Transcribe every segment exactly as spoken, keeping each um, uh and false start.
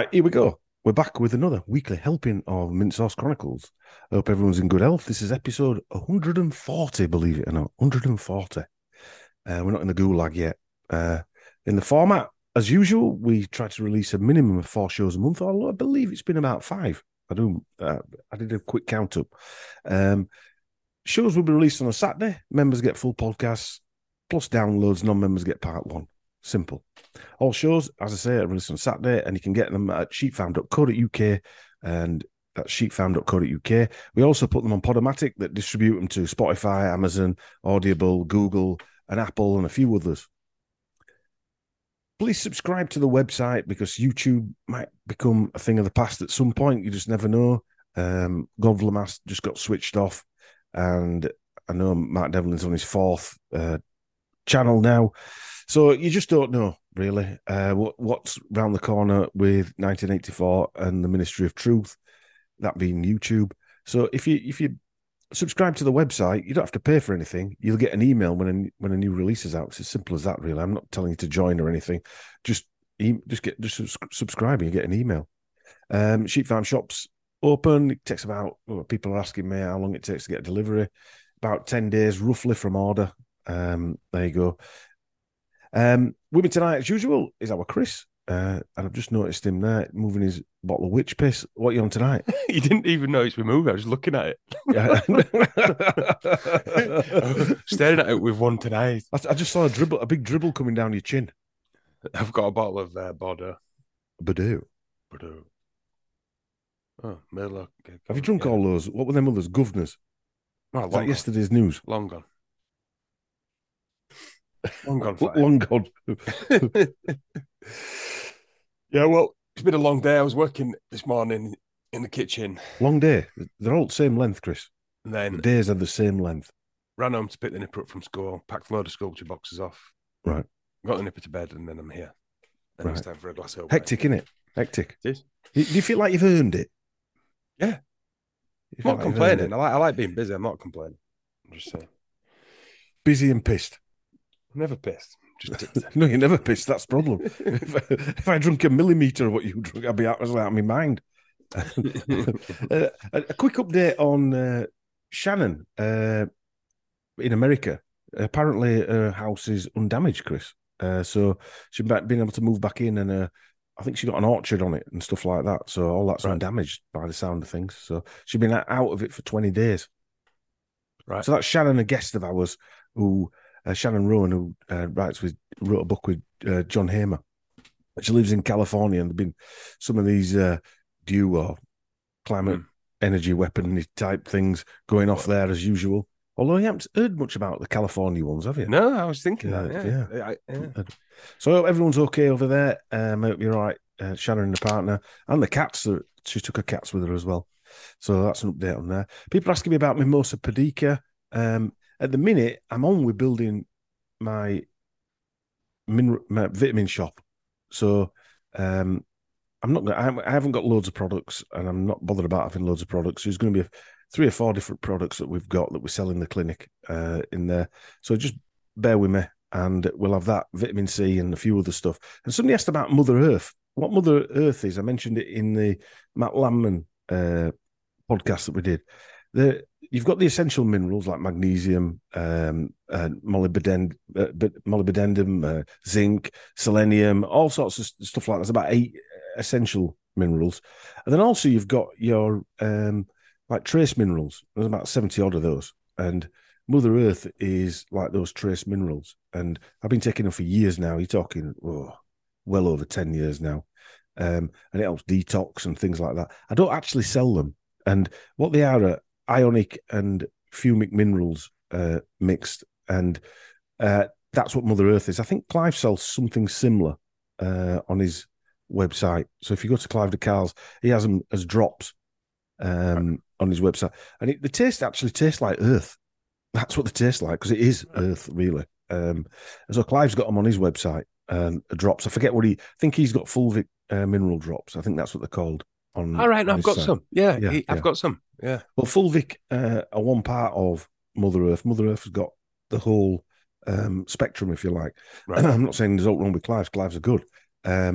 Right, here we go. We're back with another weekly helping of Mint Sauce Chronicles. I hope everyone's in good health. This is episode one hundred forty, believe it or not. one hundred forty. Uh, we're not in the gulag yet. Uh, in the format, as usual, we try to release a minimum of four shows a month, although I believe it's been about five. I do. Uh, I did a quick count up. Um, shows will be released on a Saturday. Members get full podcasts, plus downloads. Non-members get part one. Simple. All shows, as I say, are released on Saturday, and you can get them at sheepfarm dot co dot uk, and that's sheepfarm dot co dot uk. We also put them on Podomatic that distribute them to Spotify, Amazon, Audible, Google, and Apple, and a few others. Please subscribe to the website because YouTube might become a thing of the past at some point. You just never know. Um, Godvlamas just got switched off, and I know Mark Devlin's on his fourth uh, channel now. So you just don't know, really, uh, what, what's round the corner with nineteen eighty-four and the Ministry of Truth, that being YouTube. So if you if you subscribe to the website, you don't have to pay for anything. You'll get an email when a, when a new release is out. It's as simple as that, really. I'm not telling you to join or anything. Just just get just subscribe and you get an email. Um, Sheep Farm Shops open. It takes about, well, people are asking me how long it takes to get a delivery. About ten days, roughly, from order. Um, there you go. Um, with me tonight, as usual, is our Chris. Uh, and I've just noticed him there moving his bottle of witch piss. What are you on tonight? You didn't even notice me moving. I was looking at it. Staring at it with one tonight. I, I just saw a dribble, a big dribble coming down your chin. I've got a bottle of uh, Bordeaux. Bordeaux. Bordeaux. Oh, Merlot. Have you drunk yeah. all those? What were them others? Governors. Oh, Is that gone. Yesterday's news? Long gone. Long gone. Long gone. Yeah, well, it's been a long day. I was working this morning in the kitchen. Long day. They're all the same length, Chris. And then the days are the same length. Ran home to pick the nipper up from school, packed a load of sculpture boxes off. Right. Got the nipper to bed, and then I'm here. Then right. It's time for a glass of Hectic, innit? Hectic. It is. Do you feel like you've earned it? Yeah. I'm not like complaining. I like, I like being busy. I'm not complaining. I'm just saying. Busy and pissed. I'm never pissed. Just no, you're never pissed. That's the problem. if, I, if I drunk a millimetre of what you drunk, I'd be out, out of my mind. uh, a, a quick update on uh, Shannon uh, in America. Apparently, her house is undamaged, Chris. Uh, so she's been able to move back in, and uh, I think she got an orchard on it and stuff like that. So all that's right. undamaged by the sound of things. So she's been out of it for twenty days. Right. So that's Shannon, a guest of ours, who. Uh, Shannon Rowan, who uh, writes with, wrote a book with uh, John Hamer. She lives in California, and there've been some of these uh, dew or climate mm. energy weapon type things going off there as usual. Although you haven't heard much about the California ones, have you? No, I was thinking yeah, that. Yeah, yeah. I, yeah. So I hope everyone's okay over there. Um, I hope you're all right, uh, Shannon and the partner, and the cats. Uh, she took her cats with her as well. So that's an update on there. People are asking me about Mimosa Pudica. Um, At the minute, I'm on with building my, min- my vitamin shop. So um, I'm not gonna, I haven't got loads of products, and I'm not bothered about having loads of products. There's going to be a, three or four different products that we've got that we sell in the clinic uh, in there. So just bear with me, and we'll have that, vitamin C and a few other stuff. And somebody asked about Mother Earth. What Mother Earth is, I mentioned it in the Matt Lamman uh, podcast that we did. The You've got the essential minerals like magnesium, um, uh, molybdenum, uh, molybdenum uh, zinc, selenium, all sorts of stuff like that. There's about eight essential minerals. And then also you've got your um, like trace minerals. There's about seventy odd of those. And Mother Earth is like those trace minerals. And I've been taking them for years now. You're talking oh, well over ten years now. Um, and it helps detox and things like that. I don't actually sell them. And what they are are ionic and fumic minerals uh, mixed, and uh, that's what Mother Earth is. I think Clive sells something similar uh, on his website. So if you go to Clive de Carles, he has them as drops um, on his website, and it, the taste actually tastes like earth. That's what they taste like, because it is earth, really. Um, and so Clive's got them on his website, um, drops. I forget what he. I think he's got fulvic uh, mineral drops. I think that's what they're called. On, All right, on I've got site. some. Yeah, yeah he, I've yeah. got some. Yeah. Well, fulvic uh, are one part of Mother Earth. Mother Earth has got the whole um, spectrum, if you like. Right. I'm not saying there's nothing wrong with Clive's. Clive's are good. Um,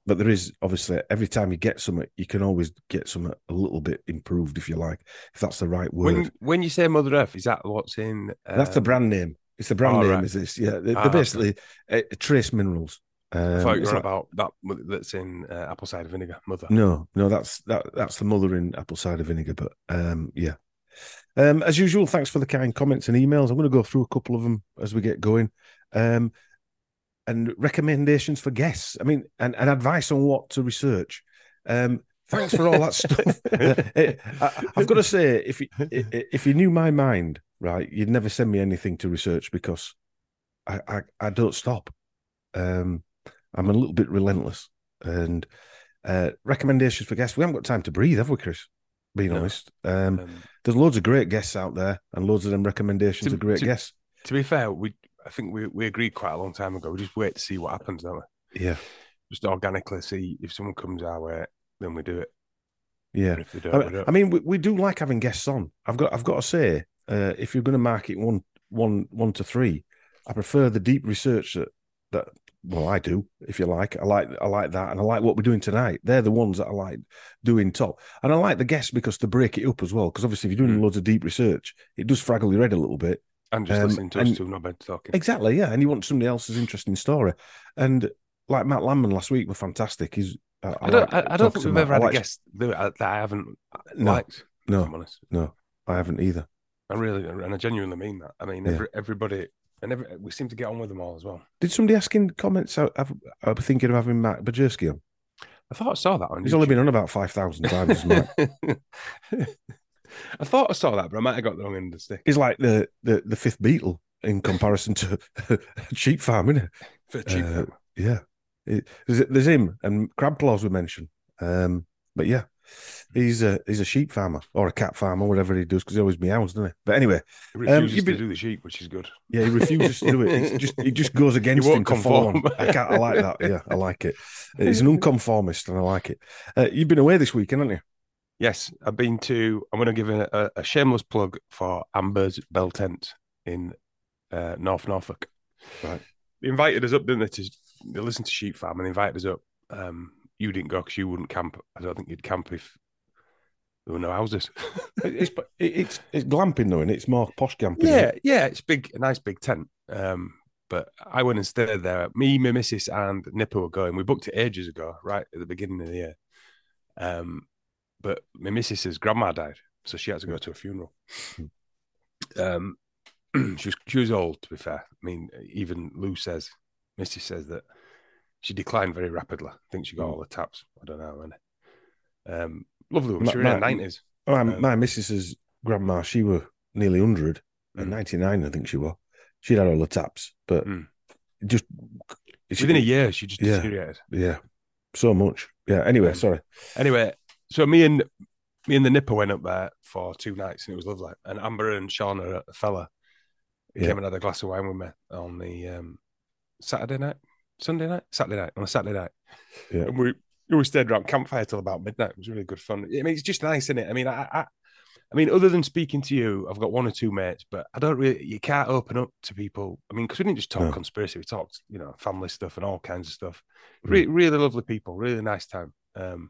but there is obviously every time you get something, you can always get something a little bit improved if you like, if that's the right word. When when you say Mother Earth, is that what's in? Um... That's the brand name. It's the brand oh, name. right. Is this? Yeah, they're, ah, they're basically uh, trace minerals. Um, I thought you were on like, about that that's in uh, apple cider vinegar. Mother. No, no, that's that that's the mother in apple cider vinegar. But um, yeah. Um, as usual, thanks for the kind comments and emails. I'm going to go through a couple of them as we get going. Um, and recommendations for guests. I mean, and, and advice on what to research. Um, thanks for all that stuff. Uh, I, I've got to say, if you, if you knew my mind, right, you'd never send me anything to research because I, I, I don't stop. Um, I'm a little bit relentless. And uh, recommendations for guests. We haven't got time to breathe, have we, Chris? Being no. honest, um, um, there's loads of great guests out there, and loads of them recommendations to, of great to, guests. To be fair, we I think we we agreed quite a long time ago. We just wait to see what happens, don't we? Yeah, just organically see if someone comes our way, then we do it. Yeah, and if they don't, I, we don't. I mean, we, we do like having guests on. I've got I've got to say, uh, if you're going to mark it one one one to three, I prefer the deep research that that. Well, I do, if you like. I like I like that, and I like what we're doing tonight. They're the ones that I like doing top, and I like the guests because they break it up as well. Because obviously, if you're doing mm. loads of deep research, it does fraggle your head a little bit. And just um, listening to us two knobheads talking. Exactly, yeah. And you want somebody else's interesting story, and like Matt Landman last week were fantastic. He's I, I, I don't like I, I don't think we've Matt. ever had like, a guest that I haven't no, liked. No, if I'm honest. no, I haven't either. I really and I genuinely mean that. I mean, every, yeah. everybody. And every, we seem to get on with them all as well. Did somebody ask in comments? I, I was thinking of having Matt Bajerski on. I thought I saw that on He's YouTube. only been on about five thousand times. Matt. I thought I saw that, but I might have got the wrong end of the stick. He's like the, the, the fifth Beatle in comparison to Sheep Farm, isn't it? For Sheep uh, Farm. Yeah. It, there's, there's him and Crab Claws we mentioned. Um, but yeah. He's a he's a sheep farmer or a cat farmer, whatever he does, because he always meows, doesn't he? But anyway, he refuses um, been, to do the sheep, which is good. Yeah, he refuses to do it. It's just he just goes against him to conform. I can't. I like that. Yeah, I like it. He's an unconformist, and I like it. Uh, you've been away this weekend, haven't you? Yes, I've been to. I'm going to give a, a, a shameless plug for Amber's Bell Tent in uh, North Norfolk. Right. They invited us up, didn't they? To they listened to Sheep Farm and they invited us up. Um, you didn't go because you wouldn't camp. I don't think you'd camp if there were no houses. it's, it's it's glamping though, and it's more posh glamping. Yeah, it? yeah, it's big, a nice big tent. Um, but I went and stayed there. Me, my missus, and Nipper were going. We booked it ages ago, right at the beginning of the year. Um, but my missus's grandma died, so she had to go to a funeral. Um, she was she was old, to be fair. I mean, even Lou says, Missus says that she declined very rapidly. I think she got all the taps. I don't know. And, um, lovely woman. She was in her nineties. My, um, my missus's grandma, she was nearly one hundred. Mm. And ninety-nine, I think she was. She'd had all the taps. But mm. just... Within she, a year, she just yeah, deteriorated. Yeah. So much. Yeah. Anyway, um, sorry. Anyway, so me and me and the Nipper went up there for two nights and it was lovely. And Amber and Sean, a fella, yeah. came and had a glass of wine with me on the um, Saturday night. Sunday night, Saturday night, on a Saturday night, yeah. and we we stayed around campfire till about midnight. It was really good fun. I mean, it's just nice, isn't it? I mean, I, I, I mean, other than speaking to you, I've got one or two mates, but I don't really. You can't open up to people. I mean, because we didn't just talk no. conspiracy, we talked, you know, family stuff and all kinds of stuff. Mm. Re- really lovely people, really nice time. Um,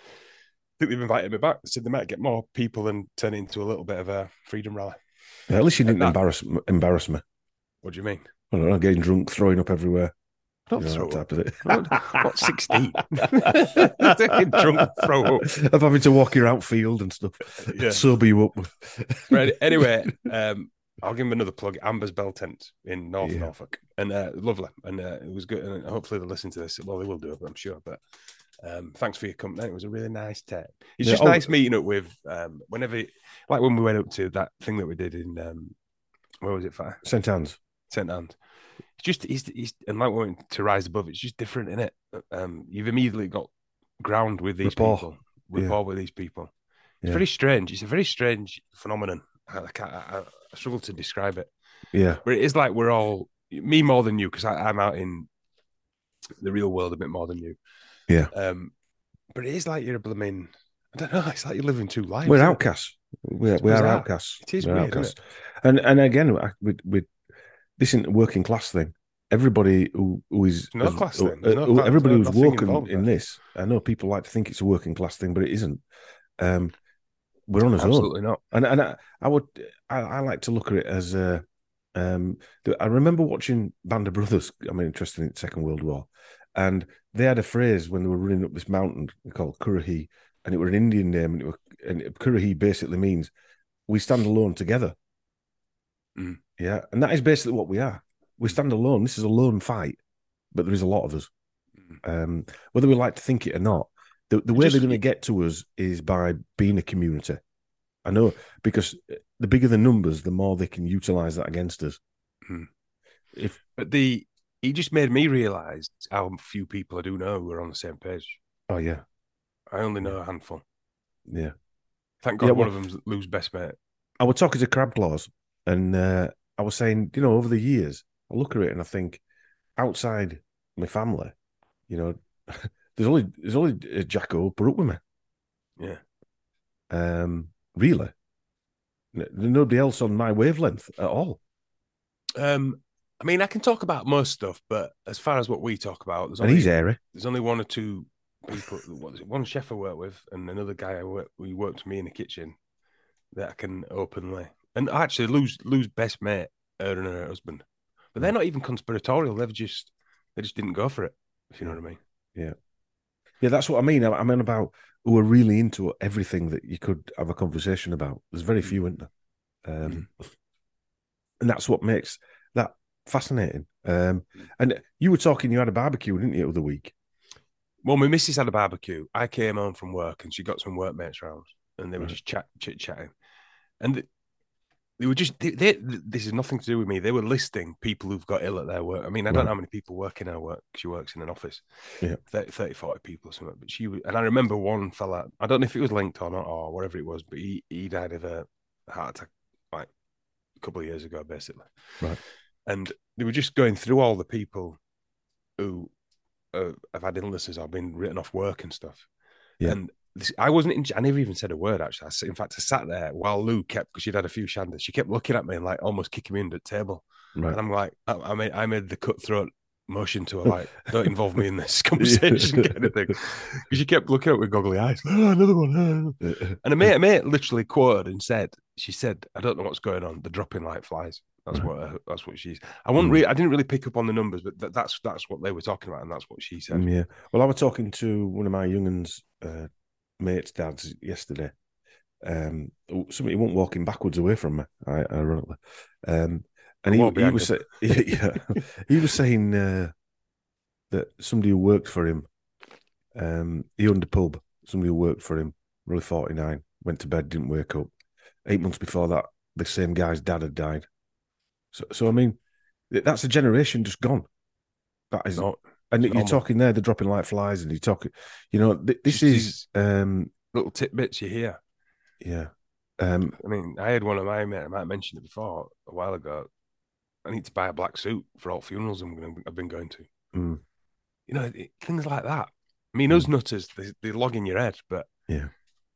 I think they've invited me back. They said they might get more people and turn it into a little bit of a freedom rally. Yeah, at least you didn't that, embarrass embarrass me. What do you mean? I don't know, getting drunk, throwing up everywhere. Not you know, throw up. It. What, what sixteen? Taking drunk throw up. Of having to walk your outfield and stuff. Yeah. Sober you up. Right. Anyway, um, I'll give him another plug. Amber's Bell Tent in North yeah. Norfolk. And uh, lovely. And uh, it was good. And hopefully they'll listen to this. Well, they will do it, I'm sure. But um, thanks for your company. It was a really nice day. It's yeah, just oh, nice meeting up with, um, whenever, like when we went up to that thing that we did in, um, where was it? For? Saint Anne's. Saint Anne's. It's just, he's, he's, and like we went to Rise Above, it's just different, isn't it? Um, you've immediately got ground with these rapport. people, rapport yeah. with these people. It's yeah. very strange. It's a very strange phenomenon. I, I, can't, I, I struggle to describe it. Yeah. But it is like we're all, me more than you, because I'm out in the real world a bit more than you. Yeah. Um, but it is like you're a blooming, I don't know, it's like you're living two lives. We're outcasts. We're, we are outcasts. It is we're weird, outcasts. Isn't it? And, and again, we, we, this isn't a working class thing. everybody who, who is There's no as, class uh, then. There's no who- class. There's everybody no, who's nothing woken involved in there. this. I know people like to think it's a working class thing, but it isn't. Um, we're on his own, Absolutely not. and and I, I would I, I like to look at it as uh, um, I remember watching Band of Brothers. I'm interested in the Second World War, and they had a phrase when they were running up this mountain called Currahee, and it was an Indian name, and it was, and Currahee basically means we stand alone together. Mm. Yeah, and that is basically what we are. We stand alone. This is a lone fight, but there is a lot of us. Mm. Um, whether we like to think it or not, the, the You way just- they're going to get to us is by being a community. I know, because the bigger the numbers, the more they can utilize that against us. Mm. If But the he just made me realise how few people I do know who are on the same page. oh yeah, I only know a handful. yeah. Thank God Yeah, one well, of them's Lou's best mate. I was talking to Crab Claws, and uh, I was saying, you know, over the years, I look at it and I think, outside my family, you know, there's only there's only uh, Jacko put up with me. Yeah. Um, really, there's nobody else on my wavelength at all. Um, I mean, I can talk about most stuff, but as far as what we talk about, there's And only he's airy. there's only one or two people. What is it? One chef I work with, and another guy I work. We worked with me in the kitchen that I can openly. And actually, Lou's Lou's best mate, her and her husband, but they're not even conspiratorial. They've just they just didn't go for it. If you know what I mean. Yeah. Yeah, that's what I mean. I, I mean about who are really into everything that you could have a conversation about. There's very Mm. few, isn't there? Um, Mm. And that's what makes that fascinating. Um, and you were talking, you had a barbecue, didn't you, the other week? Well, my missus had a barbecue. I came home from work and she got some workmates round and they were Right. just chat chit chatting. And they were just, they, they, this is nothing to do with me. They were listing people who've got ill at their work. I mean, I don't Right. know how many people work in her work. She works in an office. Yeah. thirty, thirty, forty people or something. But she, and I remember one fella, I don't know if it was linked or not or whatever it was, but he, he died of a heart attack like a couple of years ago, basically. Right. And they were just going through all the people who uh, have had illnesses or been written off work and stuff. Yeah. And this, I wasn't, in, I never even said a word, actually. I, in fact, I sat there while Lou kept, because she'd had a few shandies, she kept looking at me and like almost kicking me under the table. Right. And I'm like, I, I made I made the cutthroat motion to her, like, don't involve me in this conversation kind of thing. Because she kept looking at me with goggly eyes. Oh, another one. And a mate, a mate literally quoted and said, she said, I don't know what's going on. They're dropping like flies. That's Right. what uh, that's what she's. I wouldn't Mm. really, I didn't really pick up on the numbers, but that, that's that's what they were talking about, and that's what she said. Mm, yeah. Well, I was talking to one of my younguns' uh, mates' dads yesterday. Um, somebody won't walking backwards away from me, I, ironically. Um, and I he, walk he behind was him. say, yeah, he was saying uh, that somebody who worked for him, um, he owned a pub. Somebody who worked for him, really forty-nine, went to bed, didn't wake up. Eight months before that, the same guy's dad had died. So, so I mean, that's a generation just gone. That is, No, and it's you're normal. talking there, they're dropping like flies, and you're talking, you know, th- this Just is, um, little tidbits you hear. yeah, um, I mean, I had one of my mates, I might have mentioned it before a while ago. I need to buy a black suit for all funerals I'm gonna, I've been going to. mm, You know, it, things like that. I mean, Mm. us nutters, they, they log in your head, but yeah,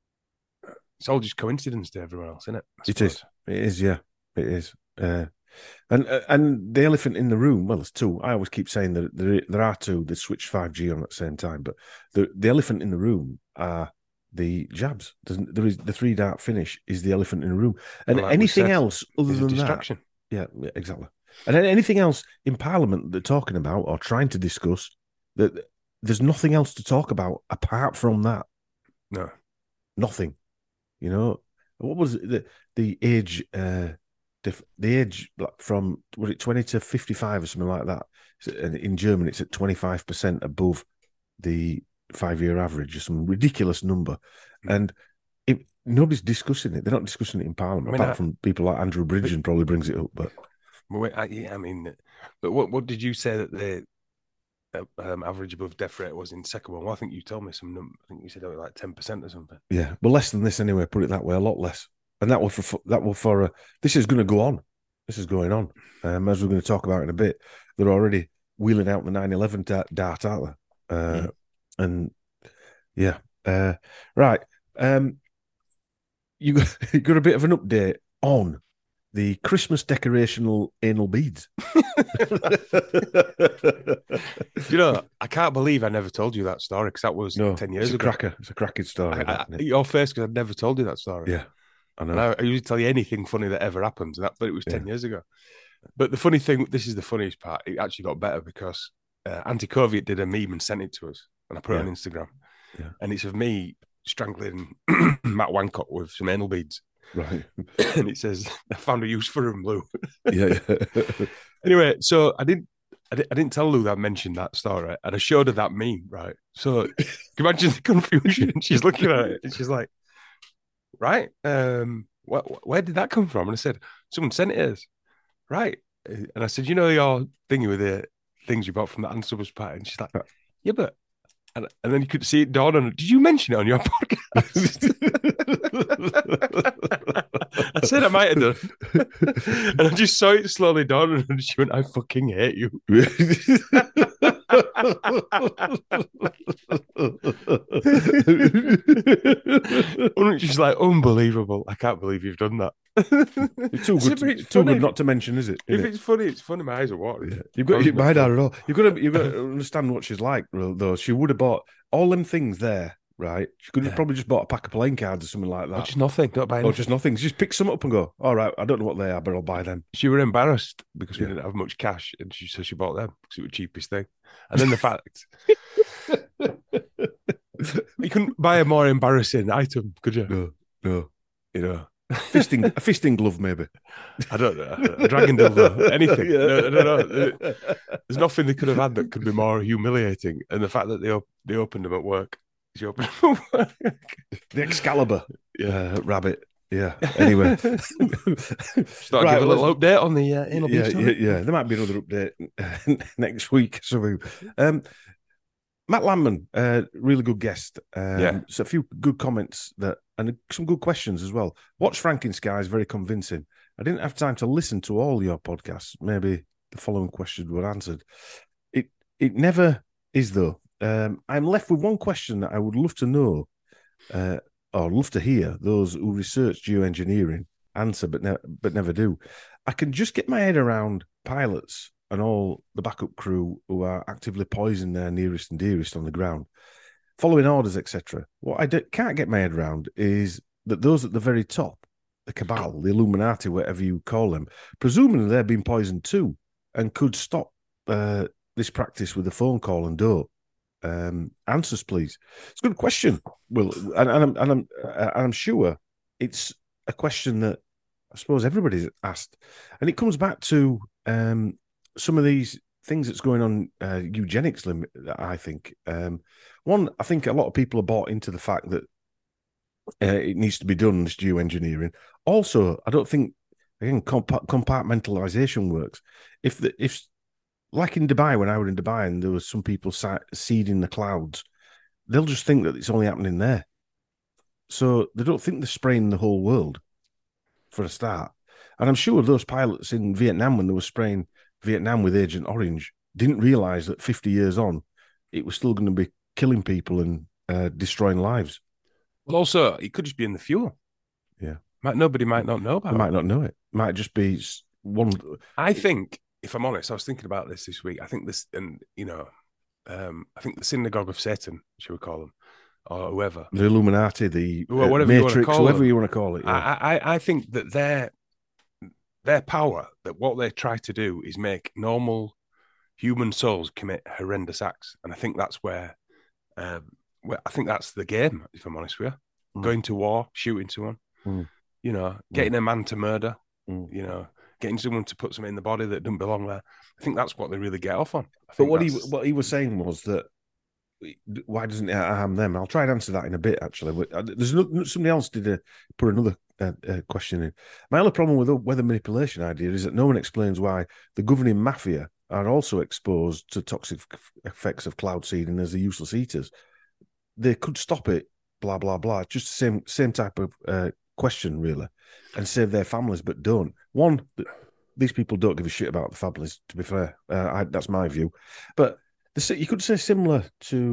it's all just coincidence to everyone else, isn't it? I it is, suppose. it is, yeah, it is. Uh, and uh, and the elephant in the room, well, there's two. I always keep saying that there there are two that switch five G on at the same time, but the the elephant in the room are the jabs. There's, there is the three dart finish is the elephant in the room, and Like we anything said, else other It's a than that, distraction. yeah, yeah, exactly. And then anything else in Parliament they're talking about or trying to discuss, that there's nothing else to talk about apart from that. No. Nothing. You know, what was it, the the age? Uh, diff, the age like, from was it twenty to fifty-five or something like that? So, and in Germany, it's at twenty-five percent above the five-year average, or some ridiculous number. Mm. And if nobody's discussing it, they're not discussing it in Parliament, I mean, apart I- from people like Andrew Bridgen probably brings it up. But Well, wait, I, yeah, I mean, but what what did you say that the uh, um, average above death rate was in second one? Well, I think you told me some number. I think you said it was like ten percent or something. yeah, but less than this anyway. Put it that way, a lot less. And that will for that will for uh, this is going to go on. This is going on. Um, as we're going to talk about in a bit, they're already wheeling out the nine eleven dart, dart aren't they? Uh, Mm. And yeah, uh, right. Um, you got, you got a bit of an update on the Christmas decorational anal beads. You know, I can't believe I never told you that story because that was no, ten years it's a ago. cracker. It's a cracking story. I, that, I, your face because I'd never told you that story. Yeah, I know. And I, I usually tell you anything funny that ever happens, and that, but it was ten Yeah. years ago. But the funny thing, this is the funniest part. It actually got better because uh, Anti-Covid did a meme and sent it to us, and I put Yeah. it on Instagram. Yeah. And it's of me strangling Matt Wancott with some anal beads. Right. And it says, "I found a use for him, Lou." Yeah. yeah. Anyway, so I didn't, I didn't, I didn't tell Lou that I mentioned that story, and I showed her that meme, right? So can you imagine the confusion? She's looking at it, and she's like, "Right, um, wh- where did that come from?" And I said, "Someone sent it us." Right. And I said, "You know your thingy with the things you bought from the Ansubbers party?" And she's like, "Yeah, but," and, and then you could see it dawn on her. "Did you mention it on your podcast?" I said I might have done. And I just saw it slowly dawn on her, and she went, "I fucking hate you." She's like, "Unbelievable. I can't believe you've done that." It's too good. To, it's too funny. good not to mention, is it? If Isn't it's funny, it's funny. My eyes are watering. Yeah. You've got you, my dad at all. You've got to you've got to understand what she's like though. She would have bought all them things there, right? She could have Yeah. probably just bought a pack of playing cards or something like Or that. just nothing. Don't buy anything. Or just nothing. Just pick some up and go, all right, I don't know what they are, but I'll buy them. She were embarrassed because we Yeah. didn't have much cash, and she so she bought them because it was the cheapest thing. And then the fact you couldn't buy a more embarrassing item, could you? No, no. You know, Fisting a fisting glove, maybe. I don't know, a dragon dildo, anything. Yeah. No, no, no. There's nothing they could have had that could be more humiliating. And the fact that they op- they opened them at work. She opened them at work. The Excalibur Yeah, uh, rabbit. Yeah. Anyway, just thought I'd give a little update on the uh, anal yeah, bead yeah, story. yeah. There might be another update next week. So, um, Matt Landman, uh, really good guest. Um, Yeah. So a few good comments that and some good questions as well. Watch Franken-Sky is very convincing. I didn't have time to listen to all your podcasts. Maybe the following questions were answered. It it never is though. Um, I'm left with one question that I would love to know, uh, or love to hear those who research geoengineering answer, but ne- but never do. I can just get my head around pilots and all the backup crew who are actively poisoning their nearest and dearest on the ground, following orders, et cetera. What I do, can't get my head around is that those at the very top, the cabal, the Illuminati, whatever you call them, presumably they're being poisoned too, and could stop uh, this practice with a phone call and don't. Um, answers, please. It's a good question. Well, and, and I'm and I'm and I'm sure it's a question that I suppose everybody's asked, and it comes back to um, some of these things that's going on uh, eugenics. Limit, I think um, one. I think a lot of people are bought into the fact that uh, it needs to be done. This geoengineering. Also, I don't think again compa- compartmentalization works. If the if like in Dubai, when I were in Dubai and there was some people sa- seeding the clouds, they'll just think that it's only happening there. So they don't think they're spraying the whole world for a start. And I'm sure those pilots in Vietnam, when they were spraying Vietnam with Agent Orange, didn't realize that fifty years on, it was still going to be killing people and uh, destroying lives. Well, also, it could just be in the fuel. Yeah. Might, nobody might not know about They it. might not know it. Might just be one. I think, if I'm honest, I was thinking about this this week. I think this, and you know, um, I think the synagogue of Satan, should we call them, or whoever, The Illuminati, the Well, uh, whatever you wanna Matrix, call whoever them. you want to call it. Yeah. I, I, I think that their their power, that what they try to do is make normal human souls commit horrendous acts, and I think that's where, um, where I think that's the game. If I'm honest with you, Mm. going to war, shooting someone, Mm. you know, getting a man to murder, Mm. you know, getting someone to put something in the body that doesn't belong there. I think that's what they really get off on. I But think what he that's- what he was saying was that why doesn't it harm them? I'll try and answer that in a bit. Actually, there's no, somebody else did a, put another uh, uh, question in. My other problem with the weather manipulation idea is that no one explains why the governing mafia are also exposed to toxic effects of cloud seeding as the useless eaters. They could stop it. Blah blah blah. Just the same same type of uh, question, really, and save their families, but don't. One, these people don't give a shit about the families. To be fair, uh, I, that's my view. But the, you could say similar to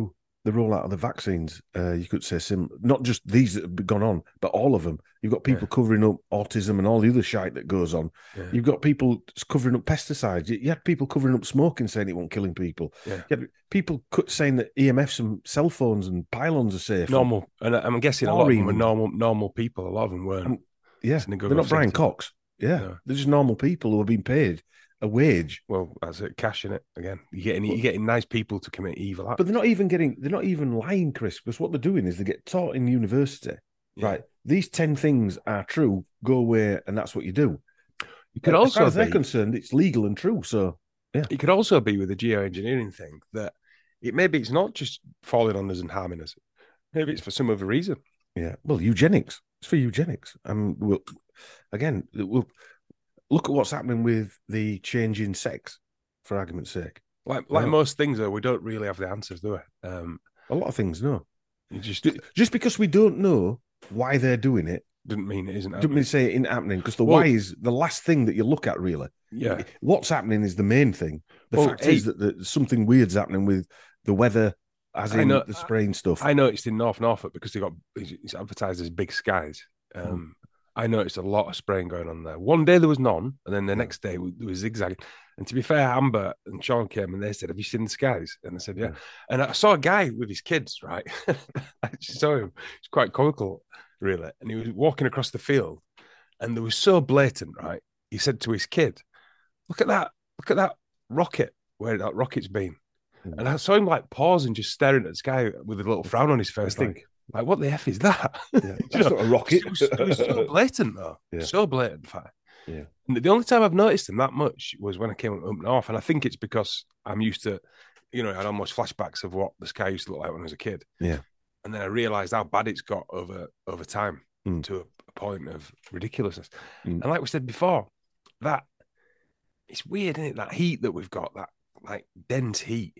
the rollout of the vaccines, uh, you could say, sim- not just these that have gone on, but all of them. You've got people Yeah. covering up autism and all the other shite that goes on. Yeah. You've got people covering up pesticides. You had people covering up smoking, saying it wasn't killing people. Yeah. You had people saying that E M Fs and cell phones and pylons are safe. Normal, and I'm guessing a lot of them were normal, normal people. A lot of them weren't. And, yeah, the they're not Brian sector. Cox. Yeah, no. They're just normal people who are being paid a wage. Well, that's it, cash in it again. You're getting you're getting nice people to commit evil acts. But they're not even getting they're not even lying, Chris, because what they're doing is they get taught in university, yeah. right? These ten things are true, go away, and that's what you do. You could also, as far as be, they're concerned, it's legal and true. So yeah. It could also be with the geoengineering thing that it maybe it's not just falling on us and harming us. Maybe it's for some other reason. Yeah. Well, eugenics. It's for eugenics. And we'll again we'll look at what's happening with the change in sex, for argument's sake. Like like most things, though, we don't really have the answers, do we? Um, a lot of things, no. You just just because we don't know why they're doing it doesn't mean it isn't. Doesn't mean say it isn't happening, because the well, why is the last thing that you look at, really. Yeah. What's happening is the main thing. The well, fact hey, is that the, something weird's happening with the weather, as in know, the spraying stuff. I noticed in North Norfolk, because they got it's advertised as big skies. Um, hmm. I noticed a lot of spraying going on there. One day there was none, and then the yeah. next day there was zigzagging. And to be fair, Amber and Sean came and they said, "Have you seen the skies?" And I said, "Yeah." yeah. And I saw a guy with his kids, right? I saw him. It's quite comical, really. And he was walking across the field, and there was so blatant, right? He said to his kid, "Look at that! Look at that rocket! Where that rocket's been." Mm. And I saw him like pausing, just staring at the sky with a little frown on his face. I think. Like, Like, what the F is that? Yeah, that's not a rocket. It was, it was so blatant, though. Yeah. So blatant, fact. Yeah. And the only time I've noticed him that much was when I came up north. And I think it's because I'm used to, you know, I had almost flashbacks of what the sky used to look like when I was a kid. Yeah. And then I realised how bad it's got over over time mm. to a, a point of ridiculousness. Mm. And like we said before, that, it's weird, isn't it? That heat that we've got, that, like, dense heat.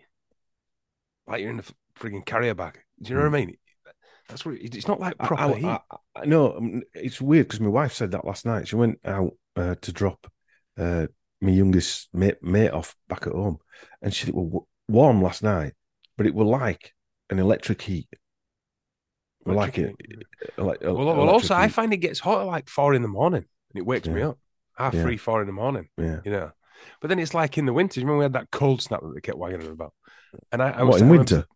Like you're in a frigging carrier bag. Do you know mm. what I mean? That's what it, it's not like proper I, I, heat. I, I, no, it's weird because my wife said that last night. She went out uh, to drop uh, my youngest mate, mate off back at home, and she said it was warm last night, but it was like an electric heat. Electric like it. Like, well, well also, heat. I find it gets hot at like four in the morning, and it wakes yeah. me up. Half yeah. three, four in the morning. Yeah, you know. But then it's like in the winter. Remember we had that cold snap that they kept wagging about, and I, I what was in winter.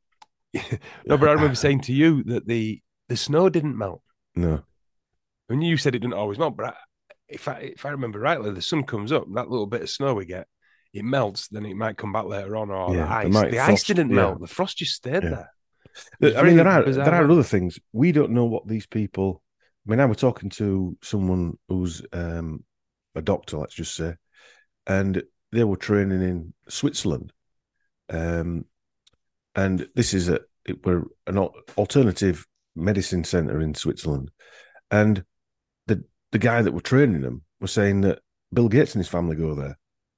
No, but I remember saying to you that the, the snow didn't melt. No. And you said it didn't always melt, but I, if I if I remember rightly, the sun comes up, that little bit of snow we get, it melts, then it might come back later on, or yeah, the ice. The frost, ice didn't yeah. melt, the frost just stayed yeah. there. I mean, there are there are other things. We don't know what these people. I mean, I was talking to someone who's um, a doctor, let's just say, and they were training in Switzerland. Um, And this is a it were an alternative medicine center in Switzerland, and the the guy that were training them was saying that Bill Gates and his family go there.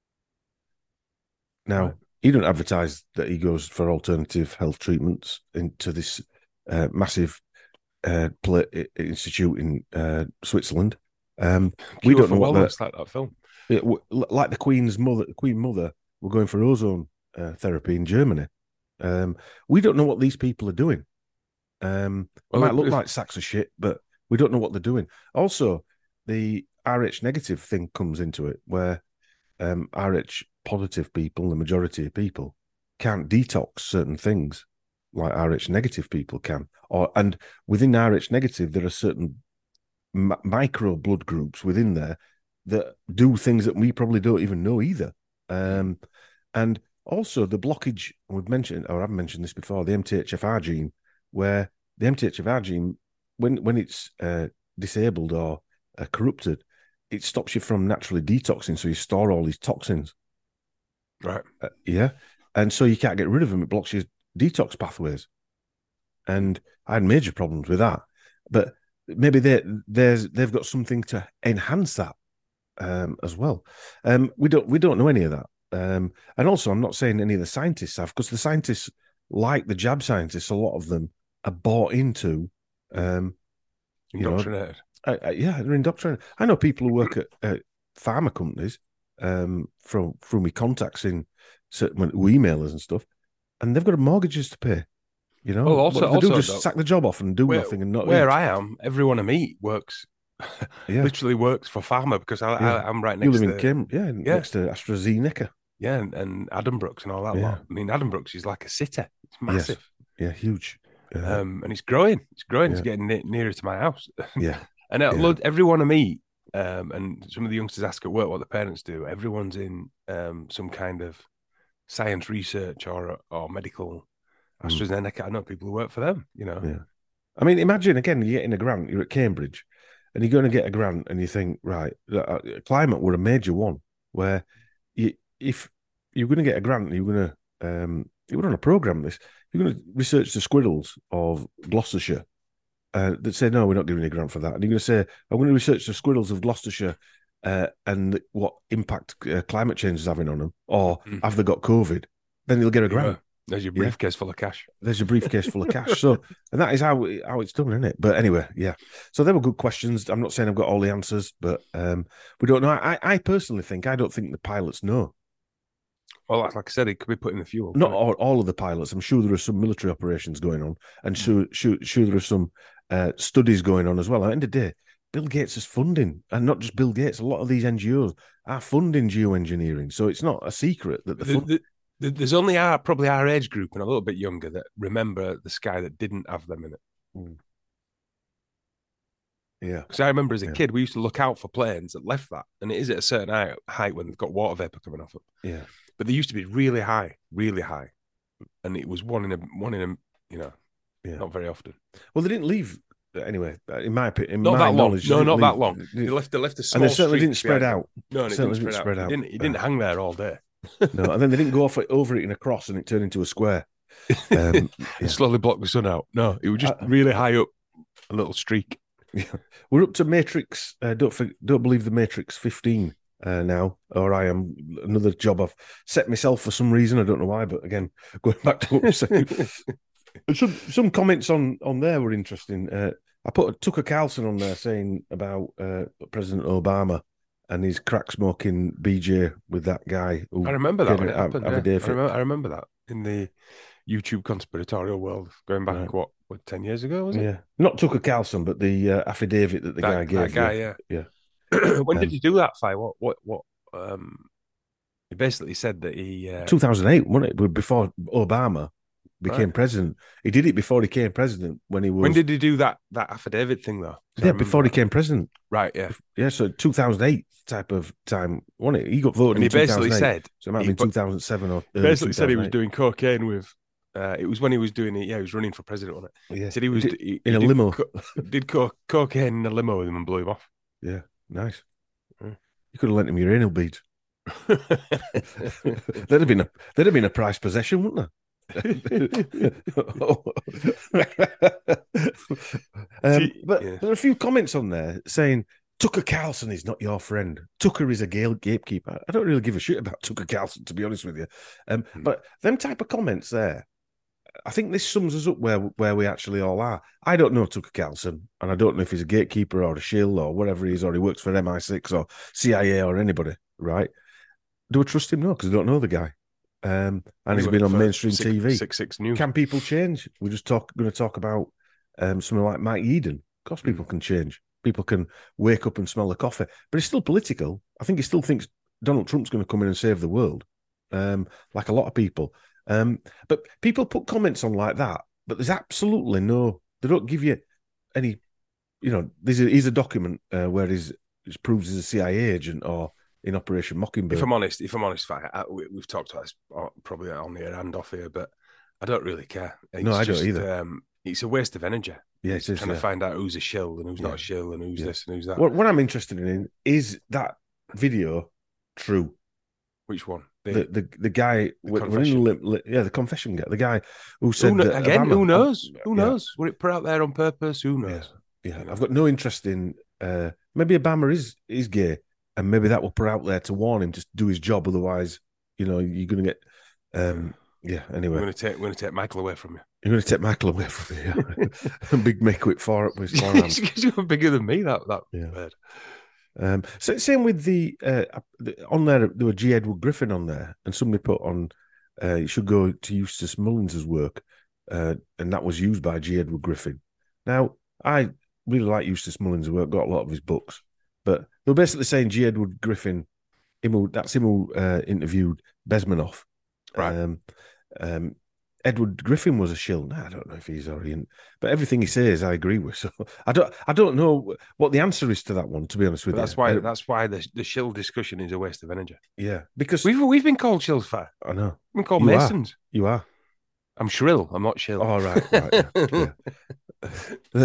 Now right. he don't advertise that he goes for alternative health treatments into this uh, massive uh, play, institute in uh, Switzerland. Um, we don't know what the, like that film. It, like the Queen's mother, the Queen mother, were going for ozone uh, therapy in Germany. Um, we don't know what these people are doing. Um, well, it might look if... like sacks of shit, but we don't know what they're doing. Also, the R H negative thing comes into it, where um, R H positive people, the majority of people, can't detox certain things like R H negative people can. Or and within R H negative, there are certain m- micro blood groups within there that do things that we probably don't even know either. Um, and also, the blockage, we've mentioned, or I've mentioned this before, the M T H F R gene, where the M T H F R gene, when, when it's uh, disabled or uh, corrupted, it stops you from naturally detoxing, so you store all these toxins. Right. Uh, yeah. And so you can't get rid of them. It blocks your detox pathways. And I had major problems with that. But maybe they, there's, they've got something to enhance that um, as well. Um, we don't we don't know any of that. Um, and also, I'm not saying any of the scientists have, because the scientists, like the jab scientists, a lot of them are bought into, um, you indoctrinated. know, uh, uh, yeah, they're indoctrinated. I know people who work at, at pharma companies, um, from from me contacts in certain who email us and stuff, and they've got mortgages to pay. You know, Well, what also, do they do? also Just though, sack the job off and do where nothing and not where eat. I am, everyone I meet works, Yeah, literally works for Pharma because I, yeah. I I'm right You next live in to Cam, yeah, yeah next to AstraZeneca. yeah, and, and Adam Brooks and all that Yeah, lot. I mean, Adam Brooks is like a city. It's yes, massive, yeah, huge. Uh, um, and it's growing. It's growing. It's yeah, getting ne- nearer to my house, yeah, and I yeah. love everyone I meet. Um, and some of the youngsters ask at work what the parents do. Everyone's in um, some kind of science research or or medical. Mm, AstraZeneca. I know people who work for them. You know, yeah. I mean, imagine again, you're getting a grant. You're at Cambridge, and you're going to get a grant, and you think, right, uh, climate were a major one where you, if you're going to get a grant, you're going to um, you're on a program. This you're going to research the squirrels of Gloucestershire. Uh, that say no, we're not giving you a grant for that, and you're going to say, I'm going to research the squirrels of Gloucestershire uh, and what impact uh, climate change is having on them, or mm. have they got COVID? Then you'll get a You grant. go. There's your Yeah, briefcase full of cash. there's your briefcase full of cash. So, and that is how how it's done, isn't it? But anyway, yeah. So they were good questions. I'm not saying I've got all the answers, but um, we don't know. I, I personally think I don't think the pilots know. Well, like, like I said, it could be put in the fuel. Not couldn't it? all, all of the pilots. I'm sure there are some military operations going on, and Mm. sure, sure, sure there are some uh, studies going on as well. At the end of the day, Bill Gates is funding, and not just Bill Gates. A lot of these N G Os are funding geoengineering, so it's not a secret that the, The- fund- the- the- there's only our probably our age group and a little bit younger that remember the sky that didn't have them in it. Mm. Yeah, Because I remember as a yeah, kid, we used to look out for planes that left that, and it is at a certain height, height when they've got water vapor coming off them. yeah. But they used to be really high, really high, and it was one in a one in a you know, Yeah. not very often. Well, they didn't leave anyway. In my opinion, in Not my that long. knowledge, No, they not didn't that leave- long. they- They left. They left a and small. they certainly streak didn't spread behind them. out. No, and it Certainly didn't didn't spread, spread out. out. It didn't. It didn't Uh, hang there all day. No, and then they didn't go off it, over it in a cross, and it turned into a square. Um, And yeah. slowly blocked the sun out. No, it was just Uh, really high up, a little streak. Yeah. We're up to Matrix. Uh, don't for, don't believe the Matrix fifteen uh, now, or I am another job I've set myself for some reason. I don't know why, but again, going back to what we said, some some comments on on there were interesting. Uh, I put Tucker Carlson on there saying about uh, President Obama and his crack smoking B J with that guy. Who I remember that gave when an it happened. Yeah. I, affidavit. remember, I remember that in the YouTube conspiratorial world, going back Right. what, what ten years ago was it? Yeah, not Tucker Carlson, but the uh, affidavit that the that, guy gave. that guy, yeah, yeah. when Um, did he do that, Fi? What, what, what? Um, he basically said that he. Uh, two thousand eight, wasn't it? Before Obama became Right. president. He did it before he became president when he was. when did he do that that affidavit thing though? 'Cause I Yeah, remember before he that. became president. Right, yeah. Yeah, so two thousand eight type of time, wasn't it? He got voted And he in basically two thousand eight. said So it might have he- been two thousand seven or he early basically said he was two thousand eight. doing cocaine with. Uh, it was when he was doing it. Yeah, he was running for president, wasn't it? Yeah. He said he was did, he, in he a did limo. Co- did co- cocaine in a limo with him and blew him off. Yeah, nice. Mm. You could have lent him your anal beads. There'd have been a there'd have been a prized possession, wouldn't there? um, See, but yeah. there are a few comments on there saying Tucker Carlson is not your friend. Tucker is a gale gatekeeper. I don't really give a shit about Tucker Carlson, to be honest with you. Um, Hmm. But them type of comments there, I think this sums us up where where we actually all are. I don't know Tucker Carlson, and I don't know if he's a gatekeeper or a shill or whatever he is, or he works for M I six or C I A or anybody, right? Do I trust him? No, because I don't know the guy. Um, and He he's been worked on for mainstream six, T V. Six Six News. Can people change? We're just talk, going to talk about um, something like Mike Eden. Of course, people can change. People can wake up and smell the coffee, but it's still political. I think he still thinks Donald Trump's going to come in and save the world, um, like a lot of people. Um, but people put comments on like that, but there's absolutely no. They don't give you any. You know, there's a, here's a document uh, where he's it proves he's a C I A agent or in Operation Mockingbird. If I'm honest, if I'm honest, I, I, we, we've talked about this uh, probably on here and off here, but I don't really care. It's No, I just, don't either. Um, it's a waste of energy. Yeah, It's it is, trying yeah. to find out who's a shill and who's Yeah. not a shill and who's Yeah. this and who's that. What, what I'm interested in is that video true? Which one? The The, the, the guy, The when- when in confession. li- li- yeah, the confession guy, the guy who said who kno- that again? Obama- who knows? I'm- who yeah, knows? Were it put out there on purpose? Who knows? Yeah, You know? I've got no interest in. Uh, maybe Obama is is gay, and maybe that will put out there to warn him to do his job. Otherwise, you know, you're going to get. Um, yeah. Anyway, We're going to take we're going to take Michael away from you. you're going to take Michael away from me. Yeah. Big make it far up with his forearm. You're bigger than me. That that Yeah. bird. Um, so same with the, uh, the on there. There were G. Edward Griffin on there, and somebody put on. Uh, you should go to Eustace Mullins's work. uh, and that was used by G. Edward Griffin. Now, I really like Eustace Mullins' work, got a lot of his books, but they were basically saying G. Edward Griffin, him who, that's him who uh, interviewed Bezmenov. Right. Um, um, Edward Griffin was a shill. Nah, I don't know if he's Orient, but everything he says, I agree with. So I don't, I don't know what the answer is to that one. To be honest with But you, that's why Uh, that's why the the shill discussion is a waste of energy. yeah, because We've we've been called shills for. I know We've been called you masons. Are. You are. I'm shrill. I'm not shill. Oh, right, right, yeah. yeah.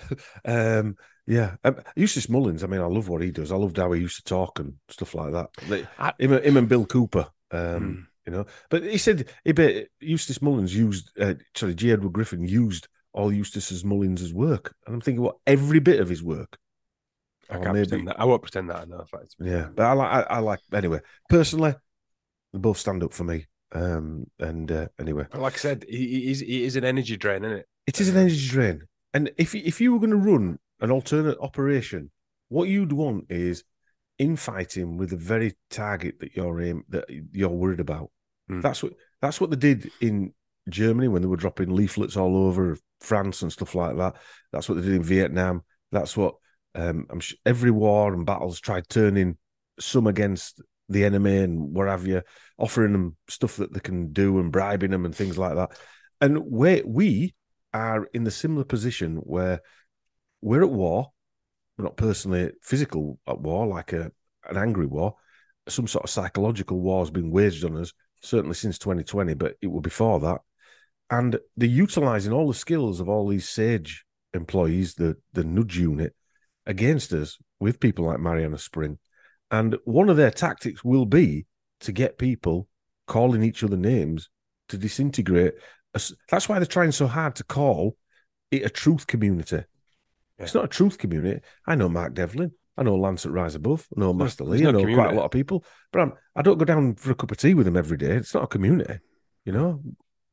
um, yeah. Um, Eustace Mullins, I mean, I love what he does. I loved how he used to talk and stuff like that. Like, I, him, him and Bill Cooper, um, Hmm. you know. But he said he bet Eustace Mullins used, uh, sorry, G. Edward Griffin used all Eustace Mullins' work. And I'm thinking, what, every bit of his work? I Or can't maybe, pretend that. I won't pretend that I know. Fact. yeah. But I like, I, I like, anyway, personally, they both stand up for me. Um, and uh, anyway, Like I said, he, he, is, he is an energy drain, isn't it? it is an energy drain. And if if you were going to run an alternate operation, what you'd want is infighting with the very target that you're aim, that you're worried about. Mm. That's what that's what they did in Germany when they were dropping leaflets all over France and stuff like that. That's what they did in Vietnam. That's what um, I'm sure every war and battles tried turning some against the enemy and what have you, offering them stuff that they can do and bribing them and things like that. And we we are in the similar position where we're at war. We're not personally physical at war, like a, an angry war. Some sort of psychological war has been waged on us, certainly since twenty twenty, but it was before that. And they're utilising all the skills of all these SAGE employees, the, the nudge unit, against us with people like Mariana Spring. And one of their tactics will be to get people calling each other names to disintegrate. That's why they're trying so hard to call it a truth community. Yeah. It's not a truth community. I know Mark Devlin. I know Lance at Rise Above. I know Master Lee. No I know community. Quite a lot of people. But I'm, I don't go down for a cup of tea with them every day. It's not a community, you know.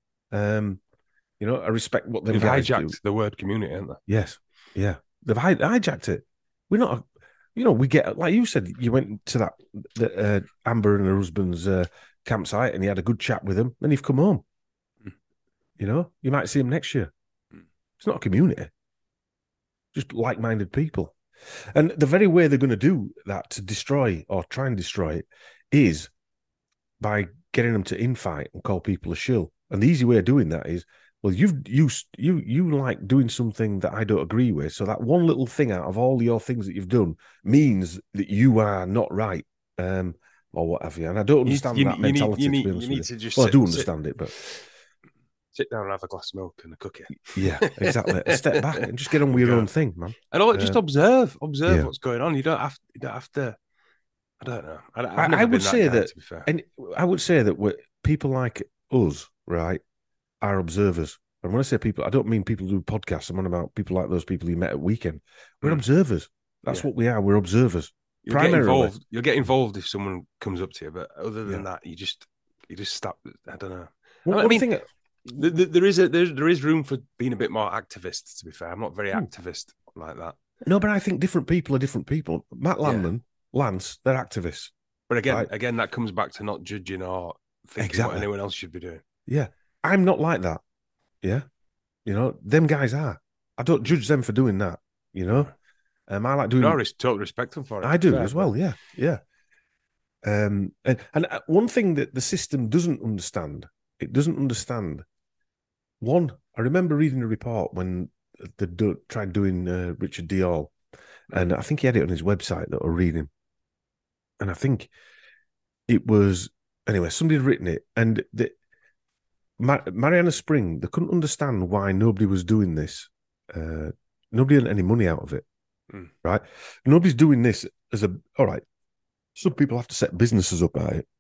Um, you know, I respect what them They've guys hijacked do. the word community, haven't they? Yes. Yeah. They've hij- hijacked it. We're not... A, You know, we get, like you said, you went to that the, uh, Amber and her husband's uh, campsite and you had a good chat with them, then you've come home. Mm. You know, you might see them next year. Mm. It's not a community, just like-minded people. And the very way they're going to do that to destroy or try and destroy it is by getting them to infight and call people a shill. And the easy way of doing that is, well, you've you you you like doing something that I don't agree with. So that one little thing out of all your things that you've done means that you are not right, um, or what have you. And I don't understand you, that you mentality. Need, you to be need, honest you need with you. to just well, sit, I do understand sit, it, but sit down and have a glass of milk and a cookie. Yeah, exactly. A step back and just get on with your own thing, man. And all, just uh, observe, observe yeah. what's going on. You don't have, you don't have to. I don't know. I, I, I would that say guy, that, and I would say that we're, people like us, right, are observers. And when I say people, I don't mean people who do podcasts. I'm on about people like those people you met at weekend. We're mm. observers. That's yeah. what we are. We're observers. You'll Primarily. Get involved. You'll get involved if someone comes up to you, but other than yeah. that, you just you just stop. I don't know. Well, I mean, thing, the, the, there is a there, there is room for being a bit more activist. To be fair, I'm not very hmm. activist like that. No, but I think different people are different people. Matt Landman, yeah. Lance, they're activists. But again, right? again, that comes back to not judging or thinking exactly. what anyone else should be doing. Yeah, I'm not like that. Yeah. You know, them guys are. I don't judge them for doing that, you know. Um, I like doing... No, I totally respect them for it. I do fair, as well, but... yeah, yeah. Um, and, and one thing that the system doesn't understand, it doesn't understand, one, I remember reading a report when they do, tried doing uh, Richard Dior, and I think he had it on his website that I was reading. And I think it was... Anyway, somebody had written it, and... the. Mar- Mariana Spring, they couldn't understand why nobody was doing this. Uh, nobody earned any money out of it, mm. right? Nobody's doing this as a, all right, some people have to set businesses up at it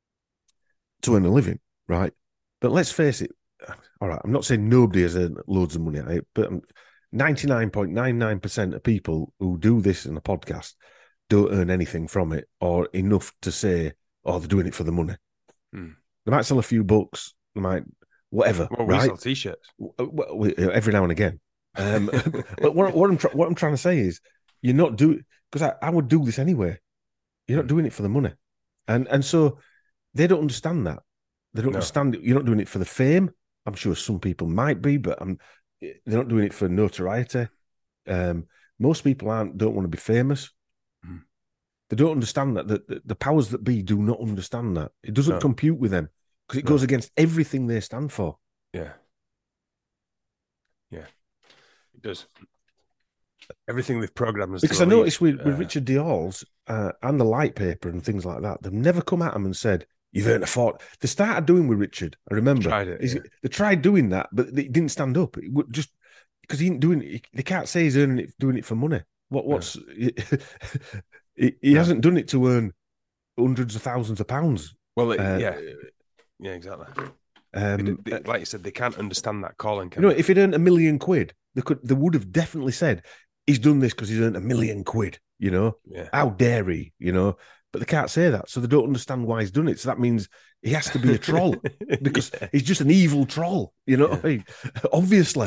to earn a living, right? But let's face it, all right, I'm not saying nobody has earned loads of money at it, but ninety-nine point nine nine percent of people who do this in a podcast don't earn anything from it or enough to say, oh, they're doing it for the money. Mm. They might sell a few books, might whatever. Well, we right? sell t-shirts every now and again. Um, but what, what I'm tr- what I'm trying to say is, you're not doing because I, I would do this anyway. You're not doing it for the money, and and so they don't understand that. They don't no. understand it. You're not doing it for the fame. I'm sure some people might be, but I'm, they're not doing it for notoriety. Um, most people aren't don't want to be famous. Mm. They don't understand that. The, the, the powers that be do not understand that. It doesn't No. compute with them because it No. goes against everything they stand for. Yeah. Yeah. It does. Everything they've programmed us. Because to I noticed believe, with, with uh, Richard Dior's uh, and the light paper and things like that, they've never come at him and said, "You've earned a fort." They started doing with Richard. I remember Tried it, He's- yeah. they tried doing that, but it didn't stand up. It would just because he ain't doing it. They can't say he's earning it, doing it for money. What? What's he, he No. hasn't done it to earn hundreds of thousands of pounds. Well, it, Uh, yeah, yeah, exactly. Um, They- they- like you said, they can't understand that calling. Can you know, they? if he'd earned a million quid, they could. They would have definitely said he's done this because he's earned a million quid. You know, Yeah. how dare he? You know, but they can't say that, so they don't understand why he's done it. So that means he has to be a troll because Yeah. he's just an evil troll. You know, what I mean? Obviously,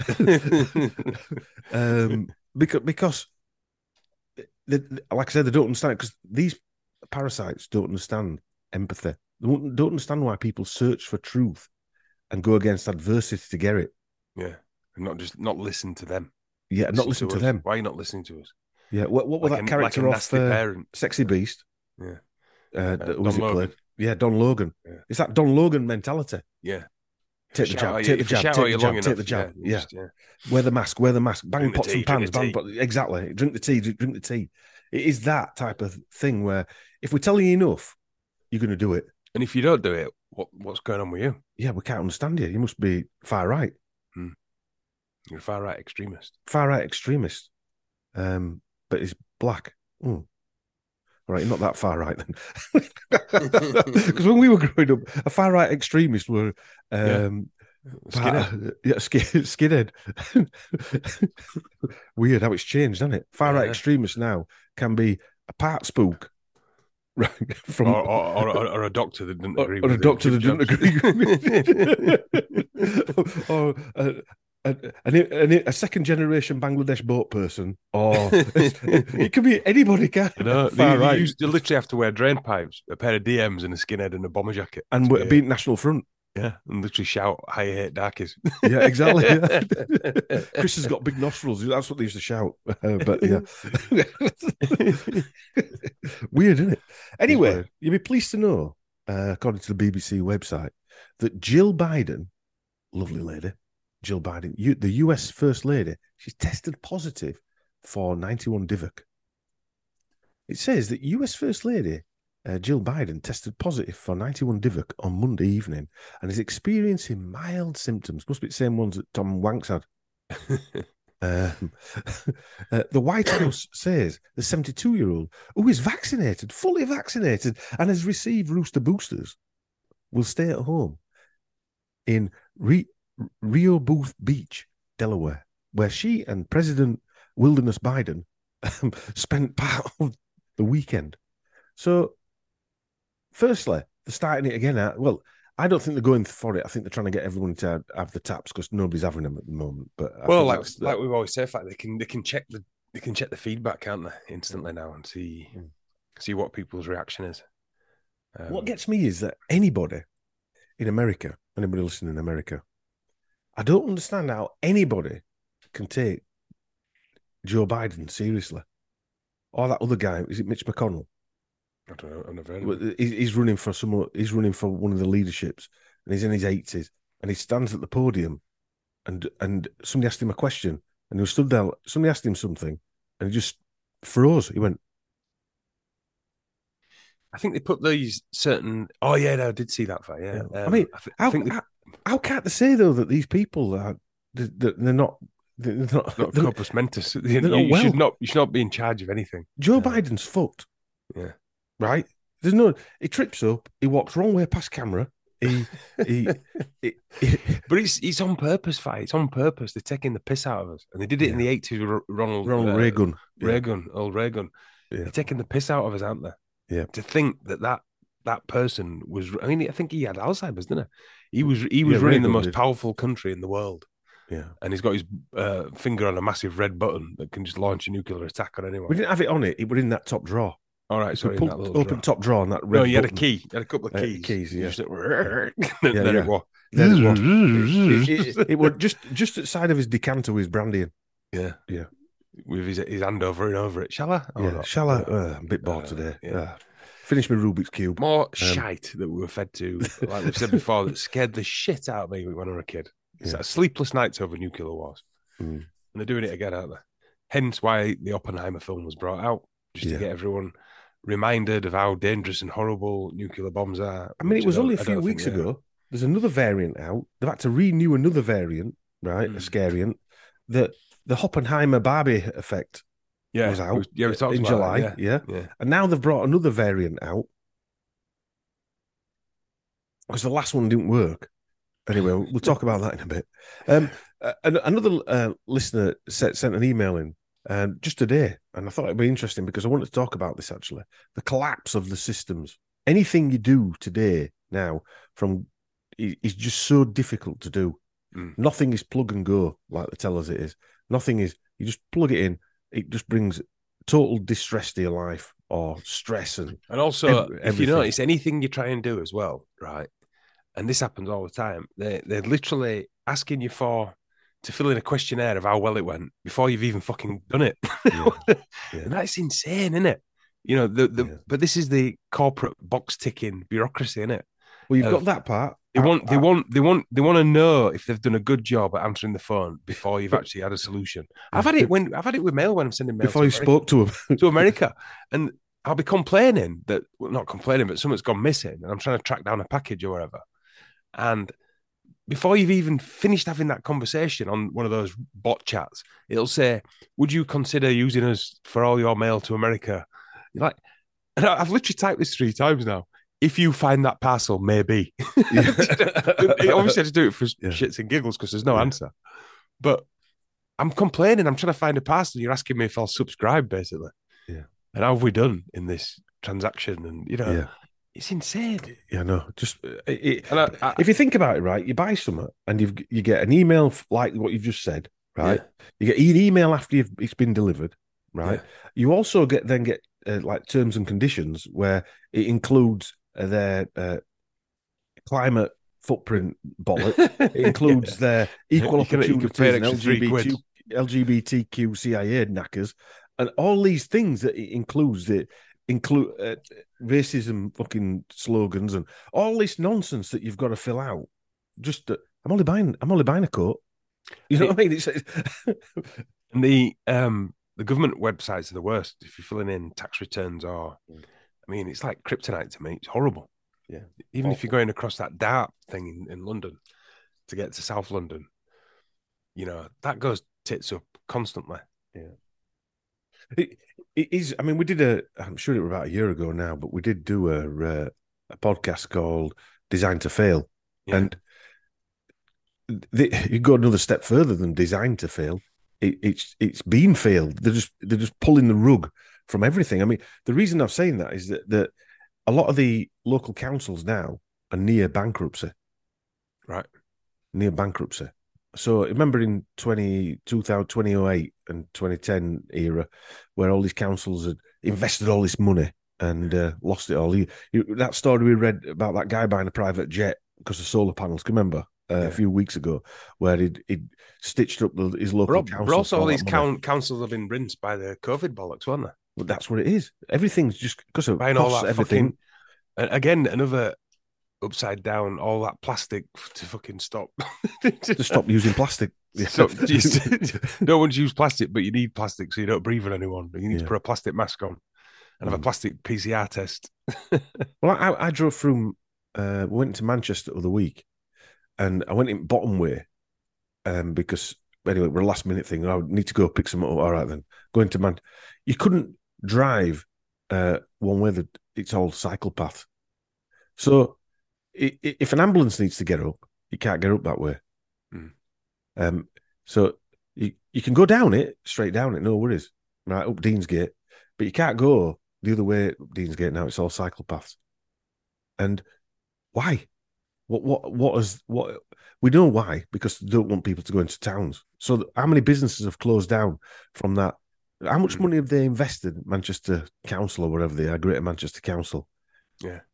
um, because because they, like I said, they don't understand it because these parasites don't understand empathy. They don't don't understand why people search for truth and go against adversity to get it. Yeah, and not just not listen to them. Yeah, not listen to us. them. Why are you not listening to us? Yeah, what what was Like that a- character like a off nasty uh, parent. Sexy Beast? Yeah, Uh, Uh, who was Don it Logan. played? Yeah, Don Logan. Yeah. It's that Don Logan mentality. Yeah. Take the Shout jab, at you- take the if you jab, shout take at the you jab, long take enough, the jab. you Yeah, just- yeah. wear the mask, wear the mask, bang Drink the pots tea, and drink pans, the bang tea. pot. Exactly, drink the tea, drink the tea. It is that type of thing where if we tell you enough, you're going to do it. And if you don't do it, what what's going on with you? Yeah, we can't understand you. You must be far right, You're a far right extremist. far right extremist. Um, but he's black. Mm. All right, not that far right then. Because when we were growing up, a far right extremist were um, Skinhead. yeah, skin, skinhead. Weird how it's changed, hasn't it? Far right Yeah. extremists now can be a part spook, right? From Or, or, or, or a doctor that didn't or, agree or with a doctor that Jim didn't Jobs. agree with or a, a, a, a second generation Bangladesh boat person, or it could be anybody. Can You know, far you, right you used to literally have to wear drain pipes, a pair of D Ms, and a skinhead and a bomber jacket. and to be at National Front. yeah, and literally shout, "I hate darkies." Yeah, exactly. Yeah. Chris has got big nostrils. That's what they used to shout. Uh, but yeah, weird, isn't it? Anyway, weird. you'll be pleased to know, uh, according to the B B C website, that Jill Biden, lovely lady, Jill Biden, you, the U S First Lady, she's tested positive for ninety-one Divock. It says that U S First Lady uh, Jill Biden tested positive for ninety-one Divock on Monday evening and is experiencing mild symptoms. Must be the same ones that Tom Wanks had. Um, uh, the White House says the seventy-two-year-old who is vaccinated, fully vaccinated, and has received rooster boosters will stay at home in Re- Rio Booth Beach, Delaware, where she and President Wilderness Biden um, spent part of the weekend. So, firstly, they're starting it again out. Well, I don't think they're going for it. I think they're trying to get everyone to have the taps because nobody's having them at the moment. But I well, think like that's- like we've always said, fact they can they can check the they can check the feedback, can't they, instantly now and see Mm. see what people's reaction is. Um, what gets me is that anybody in America, anybody listening in America, I don't understand how anybody can take Joe Biden seriously. Or that other guy, is it Mitch McConnell? I don't know. I've never heard of Well, it. He's he's running for some. He's running for one of the leaderships, and he's in his eighties, and he stands at the podium, and and somebody asked him a question, and he was stood there. Somebody asked him something, and he just froze. He went, I think they put these certain. Oh yeah, no, I did see that far. Yeah, Yeah. I Um, mean, I, th- "How I think they, how, how can't they say though that these people are they're, they're not they're not, not they're- corpus mentis. You, not you should well. not. You should not be in charge of anything. Joe Yeah. Biden's fucked, Yeah, right? There's no. He trips up. He walks wrong way past camera. He he. he, he but it's it's on purpose, fight. It's on purpose. They're taking the piss out of us, and they did it in Yeah. the eighties with Ronald Ronald uh, Reagan. Yeah. Reagan, old Reagan. Yeah. They're taking the piss out of us, aren't they? Yeah. To think that that that person was. I mean, I think he had Alzheimer's, didn't he? He was he was Yeah, running the Reagan most did. powerful country in the world, Yeah. and he's got his uh, finger on a massive red button that can just launch a nuclear attack on anyone. We didn't have it on it. It was in that top drawer. All right, You sorry, could in pull, that open little drawer. top drawer and that red No, you had a button. key. You had a couple of Uh, keys. keys, You yeah. just- Yeah, there yeah. it was. There it was. It, it, it, it was just just outside of his decanter with his brandy. Yeah, yeah, with his his hand over and over it. Shall I? Oh, yeah, shall I? Uh, I'm a bit bored uh, today. Yeah. Uh, finish my Rubik's Cube. More um, shite that we were fed to, like we've said before, that scared the shit out of me when I was a kid. It's yeah. like sleepless nights over nuclear wars. Mm. And they're doing it again, aren't they? Hence why the Oppenheimer film was brought out, just yeah. to get everyone reminded of how dangerous and horrible nuclear bombs are. I mean, it was only a few weeks ago. There's another variant out. They've had to renew another variant, right? Mm. A scariant. The, the Oppenheimer Barbie effect yeah, was out was, yeah, we talked in about July. That, yeah. Yeah. yeah. And now they've brought another variant out because the last one didn't work. Anyway, we'll talk about that in a bit. Um, uh, another uh, listener sent, sent an email in uh, just today, and I thought it'd be interesting because I wanted to talk about this actually. The collapse of the systems. Anything you do today now from is just so difficult to do. Mm. Nothing is plug and go like they tell us it is. Nothing is, you just plug it in. It just brings total distress to your life or stress. And, and also, ev- if you notice, anything you try and do as well, right? And this happens all the time. They, they're literally asking you for to fill in a questionnaire of how well it went before you've even fucking done it. Yeah. Yeah. And that's insane, isn't it? You know, the, the yeah. but this is the corporate box ticking bureaucracy, isn't it? Well, you've uh, got that part. They want, I, they I, want, they want, they want to know if they've done a good job at answering the phone before you've actually had a solution. I've had it when I've had it with mail when I'm sending mail before you spoke to them to America, and I'll be complaining that well, not complaining, but something's gone missing, and I'm trying to track down a package or whatever. And before you've even finished having that conversation on one of those bot chats, it'll say, "Would you consider using us for all your mail to America?" You're like, and I've literally typed this three times now. If you find that parcel, maybe. Yeah. Obviously, I just do it for yeah. shits and giggles because there's no yeah. answer. But I'm complaining. I'm trying to find a parcel. You're asking me if I'll subscribe, basically. Yeah. And how have we done in this transaction? And, you know, yeah. it's insane. Yeah, no. Just it, and I, I, if you think about it, right, you buy something and you you get an email like what you've just said, right? Yeah. You get an email after you've, it's been delivered, right? Yeah. You also get then get uh, like terms and conditions where it includes their uh, climate footprint bollock. It includes yeah. their equal opportunities and L G B T, L G B T Q C I A knackers, and all these things that it includes. It include uh, racism fucking slogans and all this nonsense that you've got to fill out. Just uh, I'm only buying. I'm only buying a coat. You know it, what I mean? It's, and the um the government websites are the worst. If you're filling in tax returns or. Mm. I mean, it's like kryptonite to me. It's horrible. Yeah. Even Awful. If you're going across that DART thing in, in London to get to South London, you know, that goes tits up constantly. Yeah. It, it is. I mean, we did a, I'm sure it was about a year ago now, but we did do a, uh, a podcast called Design to Fail. Yeah. And the, you go another step further than Design to Fail. It, it's It's been failed. They're just, they're just pulling the rug from everything. I mean, the reason I'm saying that is that, that a lot of the local councils now are near bankruptcy. Right. Near bankruptcy. So remember in twenty, two thousand, twenty oh eight and twenty ten era where all these councils had invested all this money and uh, lost it all. You, you, that story we read about that guy buying a private jet because of solar panels, can you remember? Uh, yeah. A few weeks ago, where he'd, he'd stitched up the, his local Rob, council. But also, all these count, councils have been rinsed by the COVID bollocks, weren't they? But that's what it is. Everything's just because of buying all that everything. Fucking, again, another upside down. All that plastic to fucking stop. To stop using plastic. Yeah. So, just, no one's use plastic, but you need plastic so you don't breathe on anyone. You need yeah. to put a plastic mask on and have mm. a plastic P C R test. Well, I, I drove from. Uh, went to Manchester the other week, and I went in bottom way, um, because anyway, we're a last minute thing. I need to go pick some up. All right, then going to Man. You couldn't drive uh, one way that it's all cycle path. So it, it, if an ambulance needs to get up, you can't get up that way. Mm. Um, so you, you can go down it, straight down it, no worries, right, up Deansgate, but you can't go the other way up Deansgate now. It's all cycle paths. And why? What, what, what is, what, we know why, because they don't want people to go into towns. So how many businesses have closed down from that? How much money have they invested, Manchester Council or whatever they are, Greater Manchester Council? Yeah.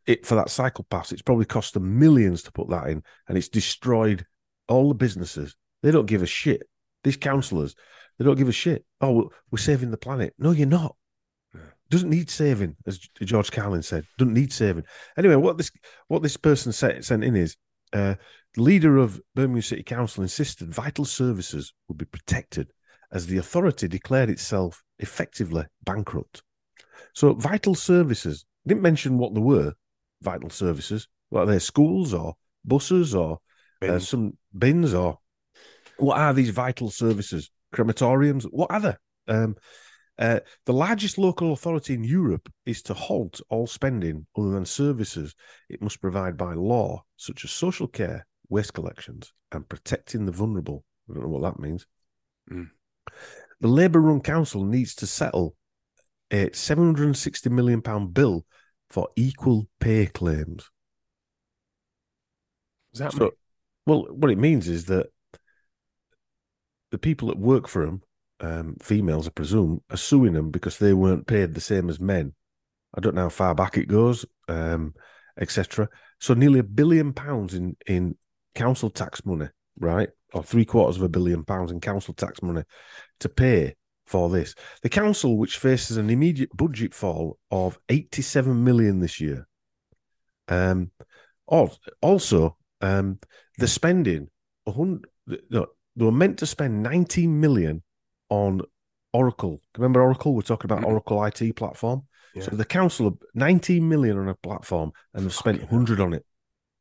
it for that cycle pass. It's probably cost them millions to put that in, and it's destroyed all the businesses. They don't give a shit. These councillors, they don't give a shit. Oh, we're saving the planet. No, you're not. Yeah. Doesn't need saving, as George Carlin said. Doesn't need saving. Anyway, what this what this person sent in is uh, the leader of Birmingham City Council insisted vital services would be protected as the authority declared itself effectively bankrupt. So vital services, didn't mention what they were, vital services. What are they, schools or buses or uh, some bins or what are these vital services? Crematoriums? What are they? Um, uh, the largest local authority in Europe is to halt all spending other than services it must provide by law, such as social care, waste collections, and protecting the vulnerable. I don't know what that means. Mm. The Labour-run council needs to settle a seven hundred sixty million pounds bill for equal pay claims. Does that so, mean? Well, what it means is that the people that work for them, um, females, I presume, are suing them because they weren't paid the same as men. I don't know how far back it goes, um, et cetera. So nearly a billion pounds in, in council tax money, right? Or three quarters of a billion pounds in council tax money to pay for this. The council, which faces an immediate budget fall of eighty-seven million this year. Um, also, um, the spending, one hundred, no, they were meant to spend nineteen million on Oracle. Remember Oracle? We're talking about mm-hmm. Oracle I T platform. Yeah. So the council, nineteen million on a platform, and they've spent one hundred on it.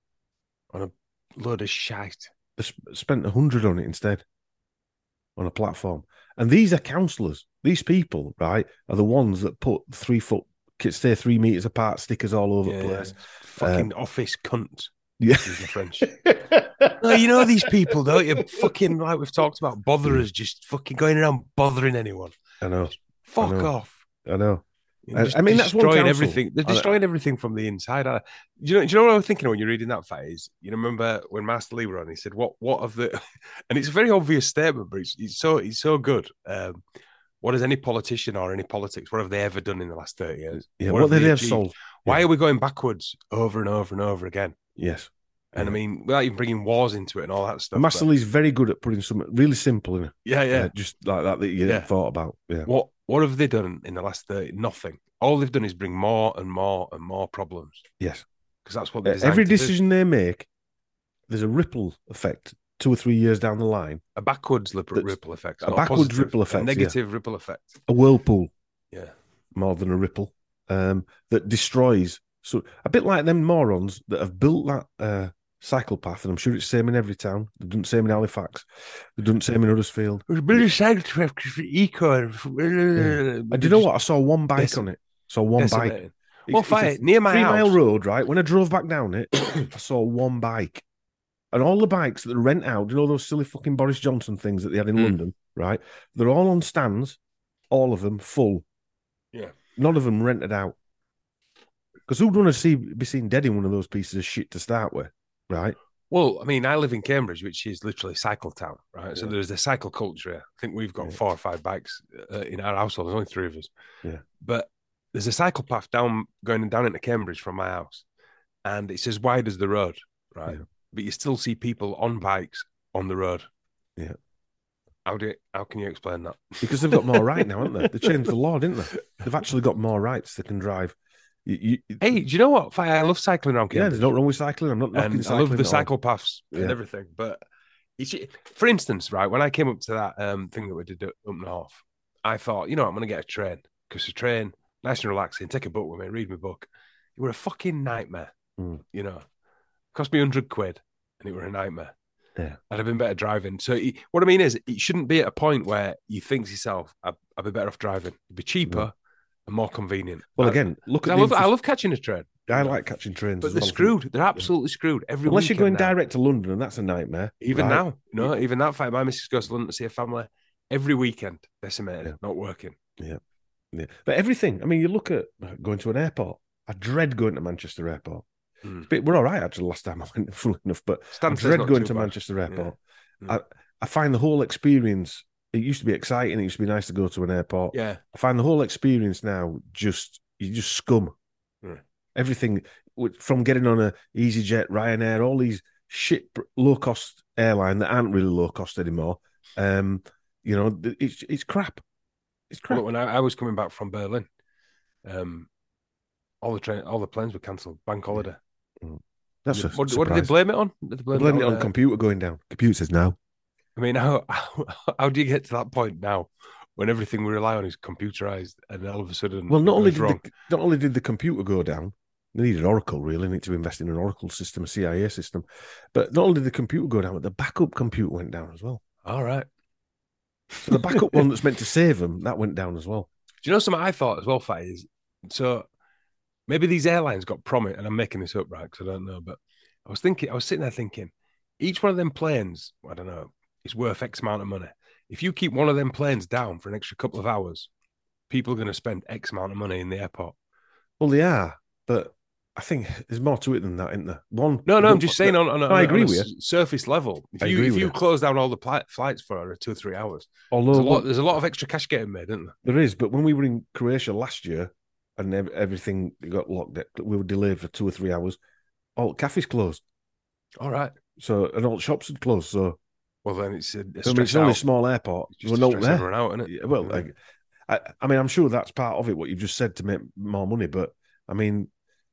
On a load of shite. They spent one hundred on it instead, on a platform. And these are councillors. These people, right, are the ones that put three foot, stay three metres apart stickers all over yeah, the place. Fucking uh, office cunt. Yeah. Excuse my French. No, you know these people, don't you? Fucking, like we've talked about, botherers just fucking going around bothering anyone. I know. Just fuck I know. off. I know. I, I mean, that's destroying everything. They're destroying everything from the inside. I, do you know? Do you know what I was thinking when you're reading that fact? Is you know, remember when Master Lee were on? He said, "What? What of the?" And it's a very obvious statement, but it's, it's so it's so good. Um, what has any politician or any politics? What have they ever done in the last thirty years? Yeah, what, what have they, they have solved? Why yeah. are we going backwards over and over and over again? Yes. And yeah. I mean, without even bringing wars into it and all that stuff. Master but... Lee's very good at putting something really simple in it. Yeah, yeah, uh, just like that that you yeah. thought about. Yeah. What What have they done in the last thirty? Nothing. All they've done is bring more and more and more problems. Yes. Because that's what they're uh, every to decision do. they make, there's a ripple effect two or three years down the line. A backwards ripple, ripple effect. A backwards positive, ripple effect. A negative yeah. ripple effect. A whirlpool. Yeah. More than a ripple. Um, that destroys. So a bit like them morons that have built that uh, cycle path, and I'm sure it's the same in every town. They've done the same in Halifax. They've done the same in Huddersfield. There's a bit of cycle path for eco. Yeah. And do you know what? I saw one bike Decim- on it. So one decimating. bike. Well, it's, fight it's near my three house. mile road, right? When I drove back down it, I saw one bike. And all the bikes that rent out, you know those silly fucking Boris Johnson things that they had in mm. London, right? They're all on stands, all of them full. Yeah. None of them rented out. Because who'd want to see be seen dead in one of those pieces of shit to start with, right? Well, I mean, I live in Cambridge, which is literally cycle town, right? Yeah. So there's a cycle culture here. I think we've got yeah. four or five bikes uh, in our household. There's only three of us. Yeah. But there's a cycle path down going down into Cambridge from my house, and it's as wide as the road, right? Yeah. But you still see people on bikes on the road. Yeah. How do you, how can you explain that? Because they've got more right now, haven't they? They changed the law, didn't they? They've actually got more rights. They can drive. You, you, hey, do you know what? I love cycling around Cambridge. Yeah, there's no wrong with cycling. I'm not knocking and cycling. I love the cycle paths yeah. and everything. But it's, for instance, right, when I came up to that um, thing that we did up north, I thought, you know, I'm going to get a train because a train, nice and relaxing, take a book with me, read my book. It were a fucking nightmare, mm. you know. Cost me one hundred quid and it were a nightmare. Yeah. I'd have been better driving. So it, what I mean is, it shouldn't be at a point where you think to yourself, I'd, I'd be better off driving. It'd be cheaper. Mm. And more convenient. Well, again, look at I the love, infra- I love catching a train. I like catching trains, but as they're well. screwed. They're absolutely yeah. screwed. Every unless you're going now. direct to London, and that's a nightmare. Even right? now, no, even that fight. My missus goes to London to see her family every weekend. Decimated, yeah. not working. Yeah, yeah. But everything. I mean, you look at going to an airport. I dread going to Manchester Airport. Mm. Bit, we're all right actually. Last time I went, full enough, but Stanford's I dread going to bad. Manchester Airport. Yeah. I, I find the whole experience. It used to be exciting. It used to be nice to go to an airport. Yeah. I find the whole experience now just, you just scum. Yeah. Everything. with, from getting on a EasyJet, Ryanair, all these shit low cost airline that aren't really low cost anymore. Um, you know, it's it's crap. It's crap. Well, when I, I was coming back from Berlin, um, all the train, all the planes were cancelled. Bank holiday. Mm. That's a what, surprise. what did they blame it on? Did they blame they blamed it on, it on uh, computer going down. Computer says no. I mean, how, how how do you get to that point now, when everything we rely on is computerized, and all of a sudden, well, not only did wrong? the, not only did the computer go down, they needed Oracle. Really, they need to invest in an Oracle system, a C I A system. But not only did the computer go down, but the backup computer went down as well. All right. So the backup one that's meant to save them, that went down as well. Do you know something I thought as well, Fatty, is so maybe these airlines got promised, and I'm making this up, right? Because I don't know, but I was thinking, I was sitting there thinking, each one of them planes, I don't know, is worth X amount of money. If you keep one of them planes down for an extra couple of hours, people are going to spend X amount of money in the airport. Well, they are, but I think there's more to it than that, isn't there? One, no, no, I'm just saying on, on, a, no, I agree on a with you. surface level, if I you agree if with you you. close down all the pl- flights for two or three hours, Although there's a, lot, there's a lot of extra cash getting made, isn't there? There is, but when we were in Croatia last year and everything got locked, we were delayed for two or three hours. All cafes closed. All right. So and all shops had closed. So well, then it's a, a I mean, it's only a small airport. It's just we're a not there. Run out, isn't it? Yeah, well, yeah. like, I, I mean, I'm sure that's part of it. What you've just said to make more money, but I mean,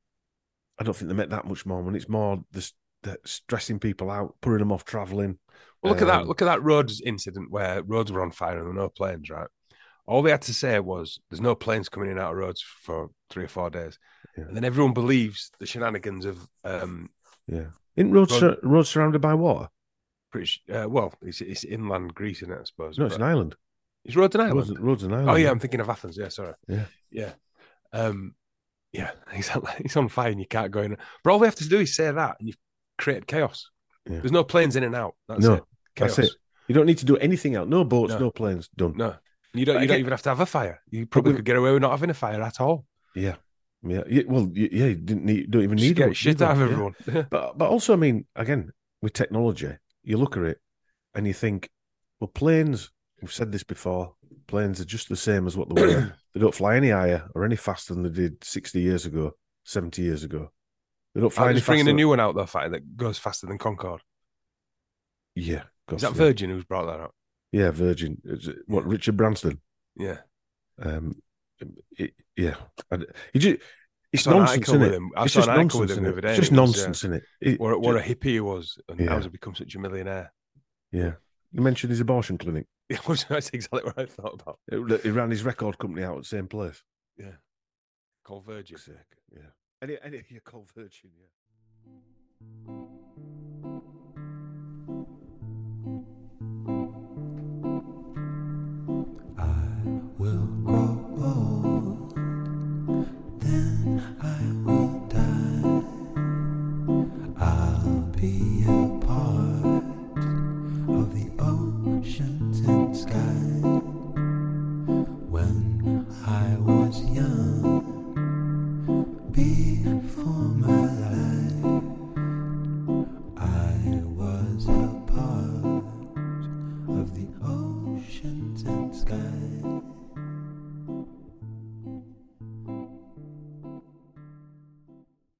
I don't think they make that much more money. It's more the, the stressing people out, putting them off traveling. Well, look um, at that! Look at that roads incident where roads were on fire and there were no planes. Right. All they had to say was, "There's no planes coming in and out of roads for three or four days," yeah. and then everyone believes the shenanigans of. Um, yeah. Isn't roads road, sur- roads surrounded by water? Pretty uh, well. It's, it's inland Greece, isn't it? I suppose. No, it's an island. Is Rhodes an island? Rhodes, Rhodes an island. Oh yeah, I'm thinking of Athens. Yeah, sorry. Yeah, yeah, um, yeah. Exactly. It's on fire and you can't go in. But all we have to do is say that, and you've created chaos. Yeah. There's no planes in and out. That's no, it. Chaos. That's it. You don't need to do anything else. No boats, no, no planes. Done. No, you don't. You Again, don't even have to have a fire. You probably could get away with not having a fire at all. Yeah, yeah. yeah well, yeah. You didn't need. Don't even Just need get much, shit out of everyone. Yeah. but but also, I mean, again, with technology, you look at it and you think, well, planes. We've said this before. Planes are just the same as what they were. They don't fly any higher or any faster than they did sixty years ago, seventy years ago. They don't fly I'm any just bringing faster. a new one out though, Fatty, that goes faster than Concorde. Yeah, is that Virgin who's brought that out? Yeah, Virgin. What, Richard Branson? Yeah. Um. It, yeah. You just, it's I nonsense, isn't it? I it's saw just an article nonsense, with him the other day. It's just it nonsense, was, isn't it? it what, what just, a hippie he was, and yeah. how has he become such a millionaire? Yeah. You mentioned his abortion clinic. That's exactly what I thought about. It, he ran his record company out at the same place. Yeah. Called Virgin. Sick. Yeah. Any, any, you're called Virgin, yeah. I will grow old, then I will die. I'll be a part of the oceans and sky. When I was young, be